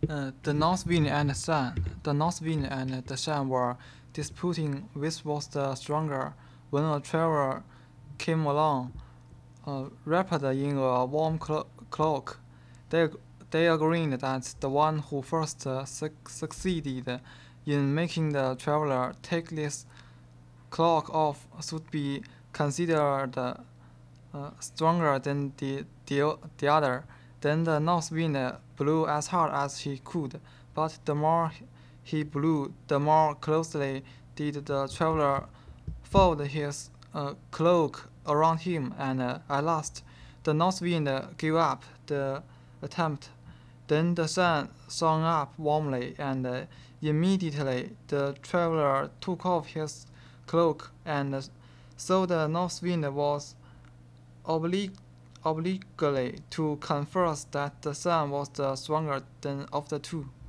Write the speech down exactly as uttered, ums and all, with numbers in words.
Uh, the North Wind and the Sun. The North Wind and the Sun were disputing which was the stronger when a traveler came along, uh, wrapped in a warm clo- cloak. They, they agreed that the one who first uh, suc- succeeded in making the traveler take this cloak off should be considered uh, stronger than the, the, the other. Then the north wind blew as hard as he could, but the more he blew, the more closely did the traveler fold his uh, cloak around him, and uh, at last the north wind gave up the attempt. Then the sun swung up warmly, and uh, immediately the traveler took off his cloak, and uh, so the north wind was oblig- obligatory to confess that the sun was the stronger than of the two.